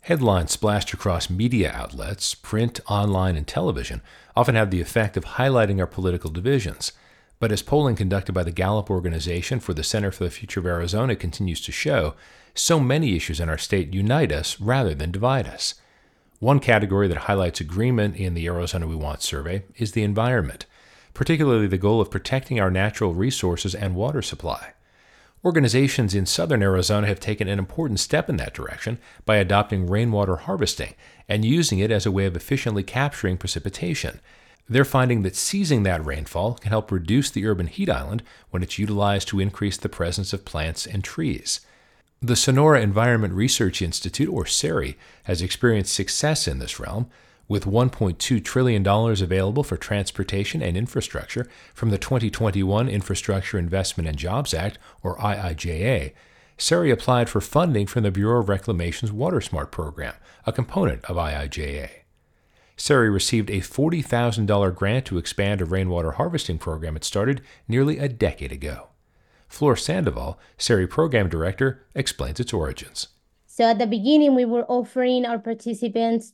Headlines splashed across media outlets, print, online, and television, often have the effect of highlighting our political divisions. But as polling conducted by the Gallup Organization for the Center for the Future of Arizona continues to show, so many issues in our state unite us rather than divide us. One category that highlights agreement in the Arizona We Want survey is the environment, particularly the goal of protecting our natural resources and water supply. Organizations in southern Arizona have taken an important step in that direction by adopting rainwater harvesting and using it as a way of efficiently capturing precipitation. They're finding that seizing that rainfall can help reduce the urban heat island when it's utilized to increase the presence of plants and trees. The Sonora Environment Research Institute, or SERI, has experienced success in this realm, with $1.2 trillion available for transportation and infrastructure from the 2021 Infrastructure Investment and Jobs Act, or IIJA. SERI applied for funding from the Bureau of Reclamation's WaterSmart program, a component of IIJA. SERI received a $40,000 grant to expand a rainwater harvesting program it started nearly a decade ago. Flor Sandoval, SERI program director, explains its origins. So at the beginning, we were offering our participants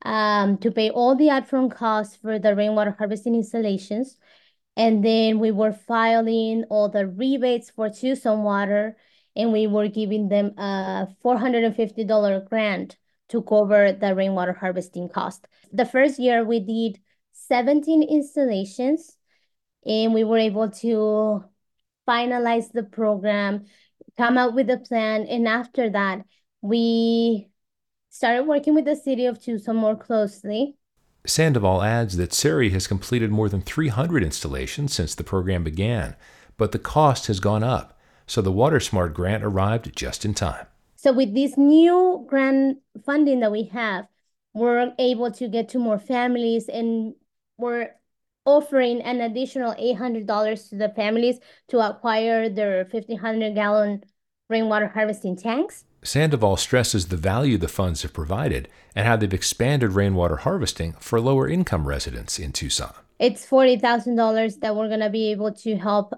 to pay all the upfront costs for the rainwater harvesting installations. And then we were filing all the rebates for Tucson Water, and we were giving them a $450 grant to cover the rainwater harvesting cost. The first year we did 17 installations, and we were able to finalize the program, come up with a plan, and after that, we started working with the city of Tucson more closely. Sandoval adds that SERI has completed more than 300 installations since the program began, but the cost has gone up, so the WaterSmart grant arrived just in time. So with this new grant funding that we have, we're able to get to more families, and we're offering an additional $800 to the families to acquire their 1,500-gallon rainwater harvesting tanks. Sandoval stresses the value the funds have provided and how they've expanded rainwater harvesting for lower-income residents in Tucson. It's $40,000 that we're going to be able to help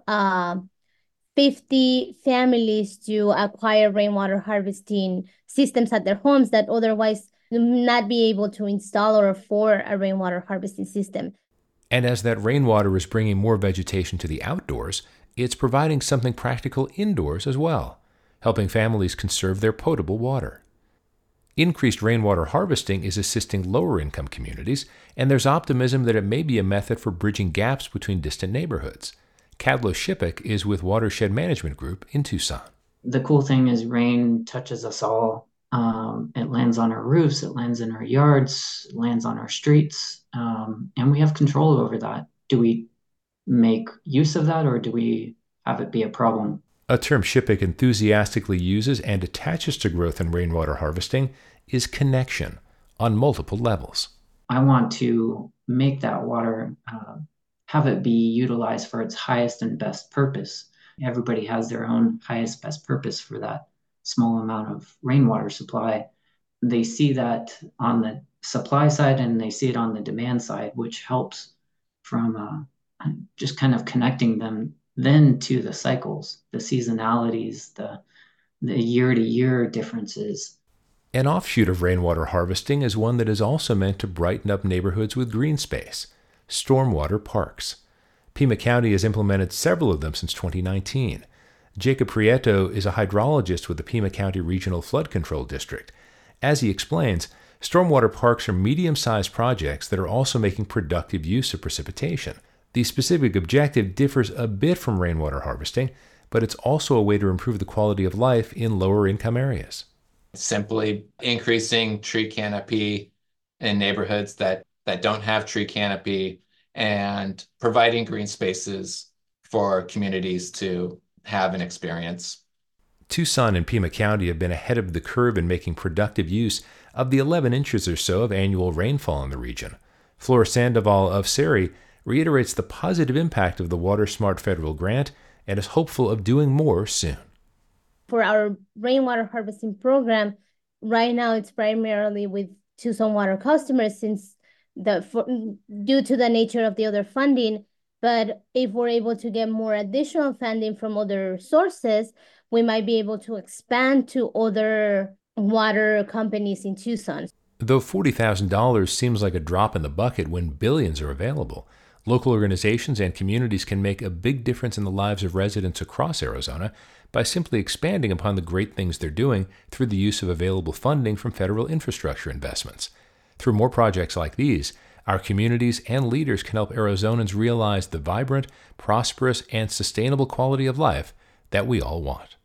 50 families to acquire rainwater harvesting systems at their homes that otherwise would not be able to install or afford a rainwater harvesting system. And as that rainwater is bringing more vegetation to the outdoors, it's providing something practical indoors as well, helping families conserve their potable water. Increased rainwater harvesting is assisting lower-income communities, and there's optimism that it may be a method for bridging gaps between distant neighborhoods. Kadlo Shipik is with Watershed Management Group in Tucson. The cool thing is rain touches us all. It lands on our roofs, it lands in our yards, it lands on our streets, and we have control over that. Do we make use of that, or do we have it be a problem? A term Shipik enthusiastically uses and attaches to growth in rainwater harvesting is connection on multiple levels. I want to make that water, have it be utilized for its highest and best purpose. Everybody has their own highest, best purpose for that small amount of rainwater supply. They see that on the supply side and they see it on the demand side, which helps from just kind of connecting them then to the cycles, the seasonalities, the year-to-year differences. An offshoot of rainwater harvesting is one that is also meant to brighten up neighborhoods with green space, stormwater parks. Pima County has implemented several of them since 2019. Jacob Prieto is a hydrologist with the Pima County Regional Flood Control District. As he explains, stormwater parks are medium-sized projects that are also making productive use of precipitation. The specific objective differs a bit from rainwater harvesting, but it's also a way to improve the quality of life in lower-income areas. Simply increasing tree canopy in neighborhoods that don't have tree canopy and providing green spaces for communities to have an experience. Tucson and Pima County have been ahead of the curve in making productive use of the 11 inches or so of annual rainfall in the region. Flor Sandoval of SERI reiterates the positive impact of the WaterSmart federal grant and is hopeful of doing more soon. For our rainwater harvesting program, right now it's primarily with Tucson Water customers since due to the nature of the other funding. But if we're able to get more additional funding from other sources, we might be able to expand to other water companies in Tucson. Though $40,000 seems like a drop in the bucket when billions are available, local organizations and communities can make a big difference in the lives of residents across Arizona by simply expanding upon the great things they're doing through the use of available funding from federal infrastructure investments. Through more projects like these, our communities and leaders can help Arizonans realize the vibrant, prosperous, and sustainable quality of life that we all want.